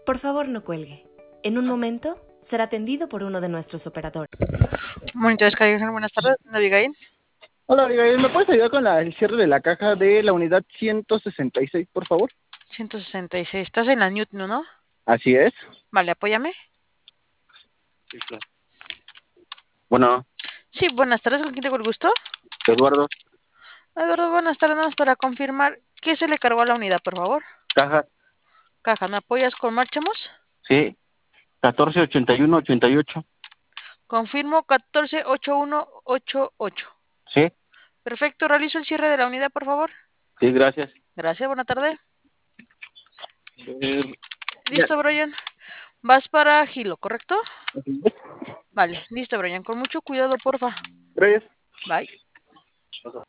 Por favor, no cuelgue. En un momento será atendido por uno de nuestros operadores. Monitores Caligen, buenas tardes, Abigail. Hola, Abigail, ¿me puedes ayudar con el cierre de la caja de la unidad 166, por favor? 166, estás en la Newton, ¿no? Así es. Vale, apóyame. Sí, claro. Bueno, Sí, buenas tardes, ¿con quién tengo el gusto? Eduardo, Eduardo, buenas tardes, nada más para confirmar qué se le cargó a la unidad, por favor. caja, Caja, ¿me apoyas con Marchamos? sí, 148188, Confirmo 148188. sí, Perfecto, realizo el cierre de la unidad, por favor. sí, gracias. Gracias, buena tarde. Ya. Listo, Brian. Vas para Gilo, ¿correcto? Vale, listo, Brian. Con mucho cuidado, porfa. Gracias. Bye.